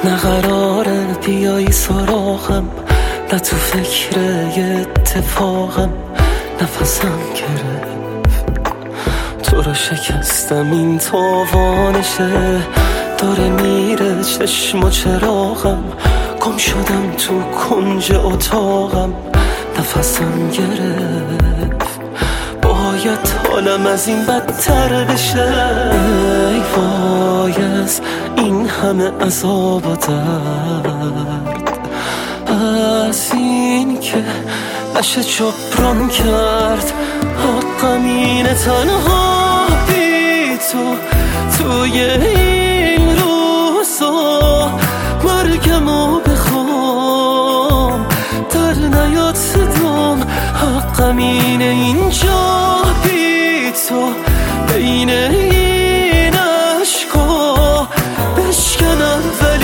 نه قراره بیایی سراغم، نه تو فکر یه اتفاقم. نفسم گرفت، تو رو شکستم، این تاوانشه. داره میره چشم و چراغم، گم شدم تو کنج اتاقم. نفسم گرفت، باید حالم از این بدتر بشه. ای وای از این همه عذاب و درد، از این که نشه جبران کرد. حقم اینه تنها بی تو توی این روزا مرگمو بخوام، در نیاد صدام. حقم اینه اینجا بی تو بین این عشقا بشکنم،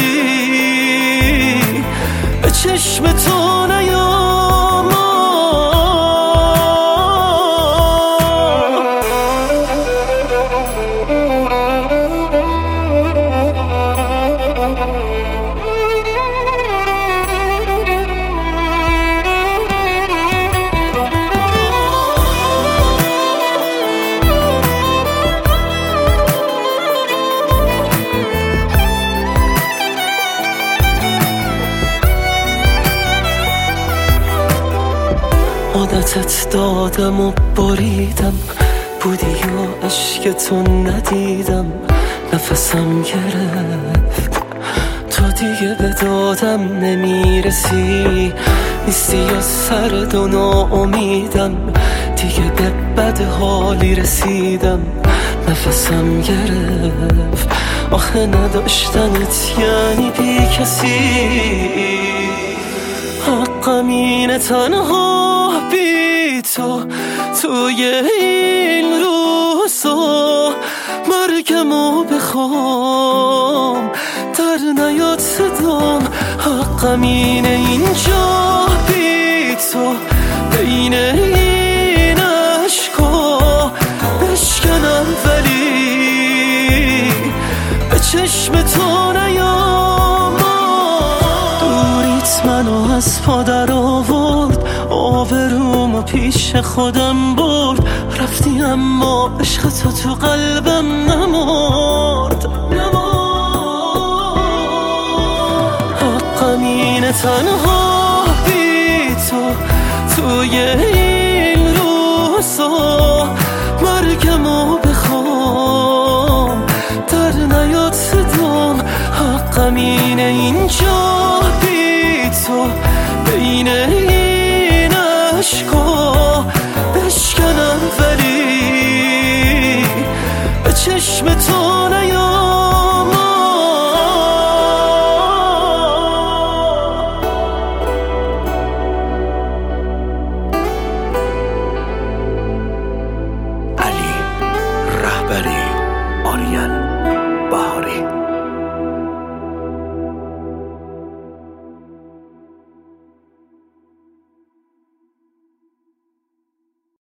ولی به چشم تو نیام. عادتت دادم و بریدم، بودی یا عشق تو ندیدم. نفسم گرفت، تو دیگه به دادم نمیرسی. نیستی یا سرد و ناامیدم، دیگه به بد حالی رسیدم. نفسم گرفت، آخه نداشتنت یعنی بی کسی. حقم اینه تنها بی تو توی این روزا مرگمو بخوام، در نیاد صدام. حقم اینه اینجا بی تو بین این عشقا بشکنم، ولی به چشم تو نیام. دوریت منو از پادر آورد، آبرومو پیش خودم برد. رفتی اما عشق تو قلبم نمرد. حقم اینه تنها بی تو توی این روزا مرگمو بخوام، در نیاد صدام. حقم اینه اینجا بی تو بین این عشقا بشکنم، ولی به چشم تو